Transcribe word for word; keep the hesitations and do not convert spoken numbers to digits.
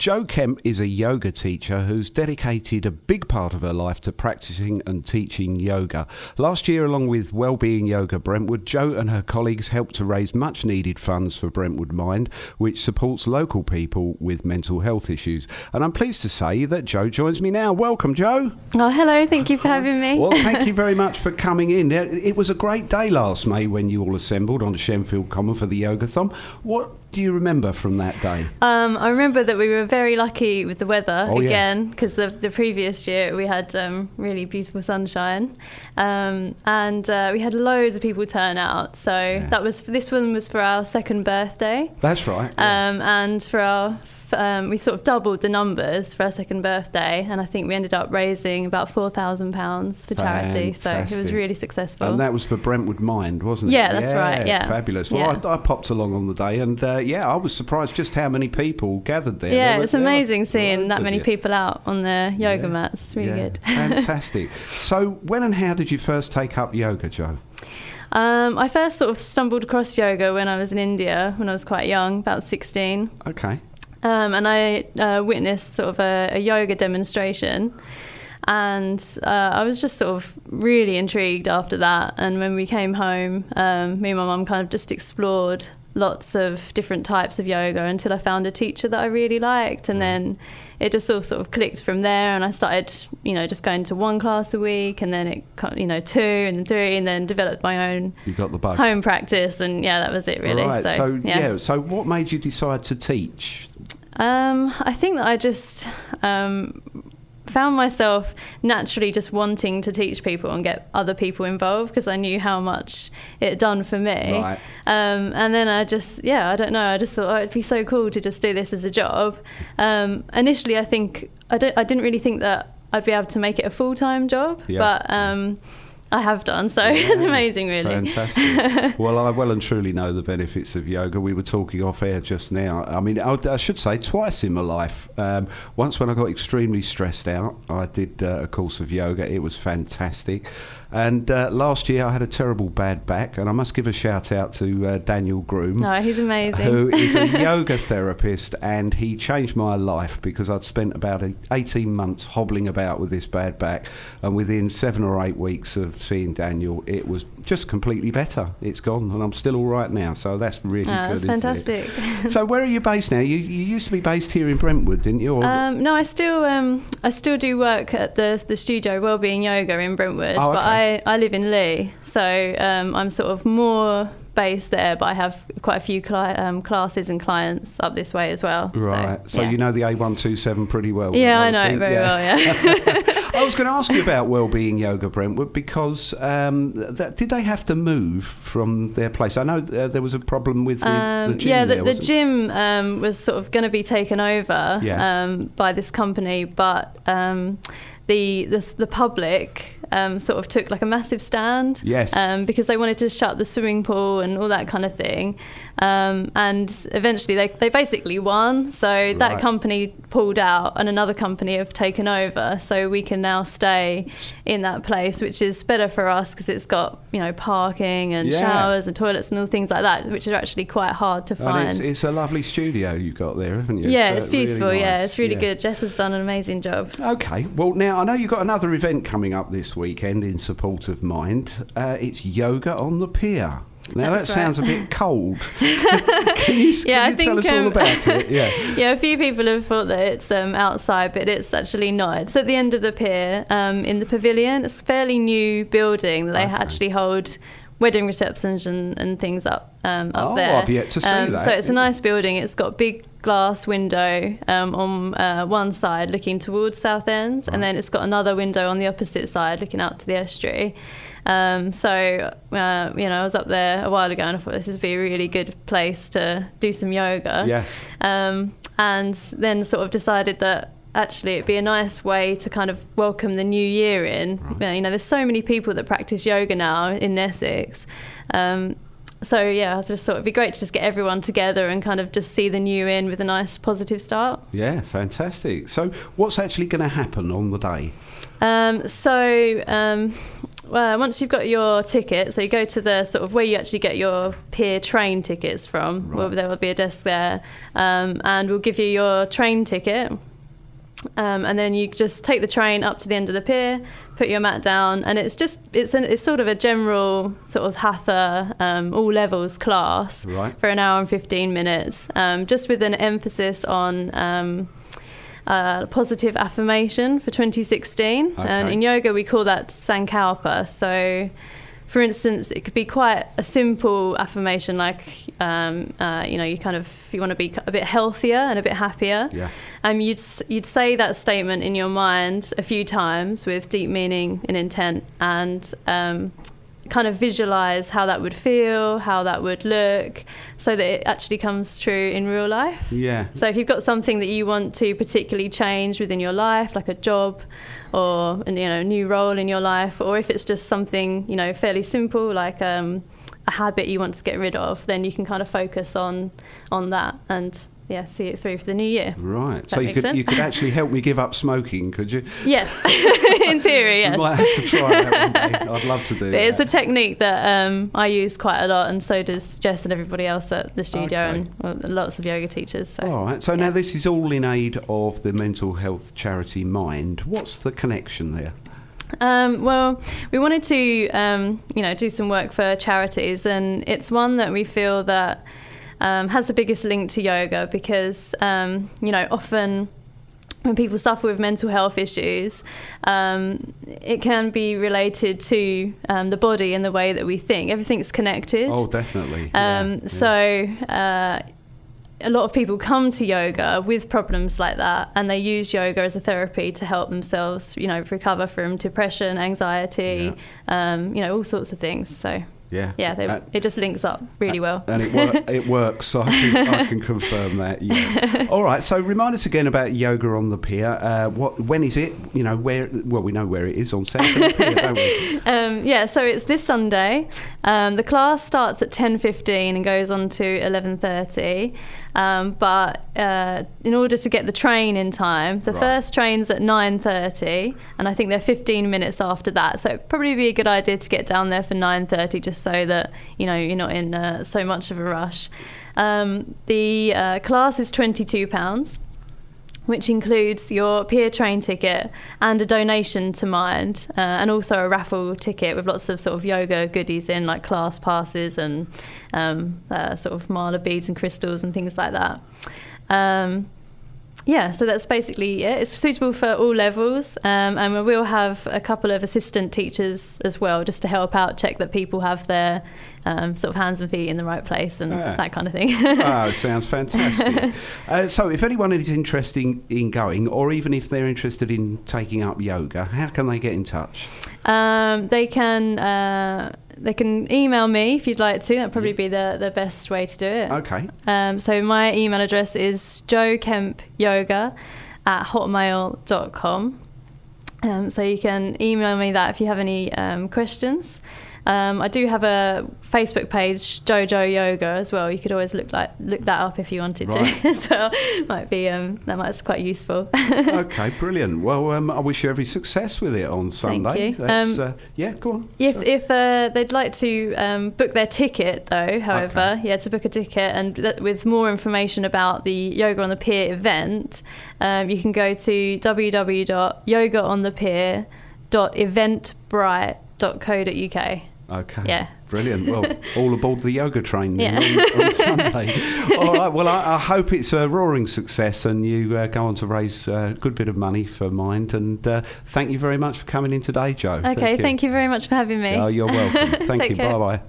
Jo Kemp is a yoga teacher who's dedicated a big part of her life to practicing and teaching yoga. Last year, along with Wellbeing Yoga Brentwood, Jo and her colleagues helped to raise much needed funds for Brentwood Mind, which supports local people with mental health issues. And I'm pleased to say that Jo joins me now. Welcome, Jo. Oh, hello. Thank you for having me. Well, thank you very much for coming in. It was a great day last May when you all assembled on Shenfield Common for the Yogathon. What do you remember from that day? Um, I remember that we were very lucky with the weather oh, again, because yeah. the, the previous year we had um, really beautiful sunshine, um, and uh, we had loads of people turn out. So yeah. that was this one was for our second birthday. That's right. Yeah. Um, and for our um, we sort of doubled the numbers for our second birthday, and I think we ended up raising about four thousand pounds for charity. Fantastic. So it was really successful. And that was for Brentwood Mind, wasn't it? Yeah, that's yeah, right. Yeah, fabulous. Well, yeah. I, I popped along on the day, and uh, yeah, I was surprised just how many people gathered there. Yeah, there it's were, amazing were seeing that many you. people out on the yoga yeah. mats. It's really yeah. good. Fantastic. So, when and how did you first take up yoga, Jo? Um, I first sort of stumbled across yoga when I was in India, when I was quite young, about sixteen. Okay. Um, and I uh, witnessed sort of a, a yoga demonstration. And uh, I was just sort of really intrigued after that. And when we came home, um, me and my mum kind of just explored lots of different types of yoga until I found a teacher that I really liked. And then it just sort of, sort of clicked from there. And I started, you know, just going to one class a week, and then it, you know, two and then three, and then developed my own you got the bug. home practice. And yeah, that was it really. Right. So, so yeah. yeah. So what made you decide to teach? Um, I think that I just um, found myself naturally just wanting to teach people and get other people involved, because I knew how much it had done for me. Right. Um, and then I just, yeah, I don't know, I just thought, oh, it'd be so cool to just do this as a job. Um, initially, I think, I, don't, I didn't really think that I'd be able to make it a full-time job, yeah. but um, I have done, so yeah, it's amazing, really. Fantastic. Well, I well and truly know the benefits of yoga. We were talking off air just now. I mean, I, I should say twice in my life. Um, once when I got extremely stressed out, I did uh, a course of yoga. It was fantastic. And uh, last year I had a terrible bad back, and I must give a shout out to uh, Daniel Groom. Oh, he's amazing. Who is a yoga therapist, and he changed my life because I'd spent about eighteen months hobbling about with this bad back, and within seven or eight weeks of seeing Daniel, it was just completely better. It's gone, and I'm still all right now, so that's really oh, good. That's fantastic. So where are you based now? You, you used to be based here in Brentwood, didn't you? Or um, no, I still um, I still do work at the the studio Wellbeing Yoga in Brentwood, oh, okay. but I I, I live in Lee, so um, I'm sort of more based there, but I have quite a few cli- um, classes and clients up this way as well. Right, so, so yeah. you know the A one two seven pretty well. Yeah, I, I know think. it very yeah. well, yeah. I was going to ask you about Wellbeing Yoga Brentwood, because um, th- did they have to move from their place? I know uh, there was a problem with the, um, the gym Yeah, the, there, the wasn't gym um, was sort of going to be taken over yeah. um, by this company, but um, the, the the public um, sort of took like a massive stand, yes, um, because they wanted to shut the swimming pool and all that kind of thing, um, and eventually they they basically won. So right. that company pulled out, and another company have taken over. So we can now stay in that place, which is better for us because it's got, you know, parking and yeah. showers and toilets and all things like that, which are actually quite hard to find. And it's, it's a lovely studio you've got there, haven't you? Yeah, so it's beautiful. Really nice. Yeah, it's really yeah. good. Jess has done an amazing job. Okay, well now I know you've got another event coming up this weekend in support of Mind. Uh, it's Yoga on the Pier. Now That's that right. sounds a bit cold. Can you, yeah, can I you think, tell us um, all about it? Yeah. yeah, a few people have thought that it's um, outside, but it's actually not. It's at the end of the pier, um, in the pavilion. It's a fairly new building that they Okay. actually hold wedding receptions and, and things up um, up oh, there. I've yet to see um, that. So it's a nice building. It's got big glass window um, on uh, one side looking towards Southend, right. and then it's got another window on the opposite side looking out to the estuary. Um, so, uh, you know, I was up there a while ago and I thought this would be a really good place to do some yoga. Yeah. Um, and then sort of decided that actually it'd be a nice way to kind of welcome the new year in. Right. You know, there's so many people that practice yoga now in Essex. Um, so, yeah, I just thought it'd be great to just get everyone together and kind of just see the new in with a nice positive start. Yeah, fantastic. So what's actually going to happen on the day? Um, so... Um, well, once you've got your ticket, so you go to the sort of where you actually get your peer train tickets from. Right. Well, there will be a desk there, um, and we'll give you your train ticket. Um, and then you just take the train up to the end of the pier, put your mat down, and it's just it's an, it's sort of a general sort of hatha um, all levels class Right. for an hour and fifteen minutes, um, just with an emphasis on um, uh, positive affirmation for twenty sixteen. Okay. And in yoga we call that Sankalpa. So, for instance, it could be quite a simple affirmation like, um, uh, you know, you kind of, you want to be a bit healthier and a bit happier. Yeah. Um, you'd, you'd say that statement in your mind a few times with deep meaning and intent, and um, kind of visualize how that would feel, how that would look, so that it actually comes true in real life. Yeah. So if you've got something that you want to particularly change within your life, like a job or, you know, a new role in your life, or if it's just something, you know, fairly simple, like um, a habit you want to get rid of, then you can kind of focus on on that and, yeah, see it through for the new year. Right. That So you makes could sense? you could actually help me give up smoking, could you? Yes, in theory, yes. We might have to try that one day. I'd love to do But that. it's a technique that um, I use quite a lot, and so does Jess and everybody else at the studio, Okay. and well, lots of yoga teachers. So. All right. So yeah. now this is all in aid of the mental health charity Mind. What's the connection there? Um, well, we wanted to, um, you know, do some work for charities, and it's one that we feel that um, has the biggest link to yoga because, um, you know, often when people suffer with mental health issues, um, it can be related to um, the body and the way that we think. Everything's connected. Oh, definitely. Um, Yeah, yeah. So uh, a lot of people come to yoga with problems like that, and they use yoga as a therapy to help themselves, you know, recover from depression, anxiety, um, you know, all sorts of things. So Yeah. yeah, they, Uh, it just links up really well. And it, wor- it works, so I can, I can confirm that. Yeah. All right, so remind us again about Yoga on the Pier. Uh, what, when is it? You know, where? Well, we know where it is on South Pier, don't we? Um, yeah, so it's this Sunday. Um, the class starts at ten fifteen and goes on to eleven thirty. Um, but uh, in order to get the train in time, the Right. first train's at nine thirty, and I think they're fifteen minutes after that. So it'd probably be a good idea to get down there for nine thirty, just so that, you know, you're not in uh, so much of a rush. Um, the uh, class is twenty-two pounds. Which includes your peer train ticket and a donation to Mind, uh, and also a raffle ticket with lots of sort of yoga goodies in, like class passes and um, uh, sort of mala beads and crystals and things like that. Um, yeah, so that's basically it. It's suitable for all levels, um, and we will have a couple of assistant teachers as well, just to help out, check that people have their um, sort of hands and feet in the right place and Yeah. that kind of thing. Oh, it sounds fantastic. uh, so if anyone is interested in, in going, or even if they're interested in taking up yoga, how can they get in touch? Um, they can uh, they can email me if you'd like to. That'd probably be the, the best way to do it. Okay. Um, so my email address is joekempyoga at hotmail dot com. Um, so you can email me that if you have any um, questions. Um, I do have a Facebook page, Jojo Yoga, as well. You could always look like look that up if you wanted Right. to. So might be um, that might be quite useful. Okay, brilliant. Well, um, I wish you every success with it on Sunday. you. That's, Um, uh, yeah, go on. If if uh, they'd like to um, book their ticket, though, however, Okay. yeah, to book a ticket and th- with more information about the Yoga on the Pier event, um, you can go to w w w dot yoga on the pier dot eventbrite dot co dot u k. Okay. Yeah. Brilliant. Well, all aboard the yoga train then Yeah. on, on Sunday. All right. Well, I, I hope it's a roaring success and you uh, go on to raise a good bit of money for Mind. And uh, thank you very much for coming in today, Joe. Okay, thank you. thank you very much for having me. Oh, you're welcome. Thank Take you. care. Bye-bye.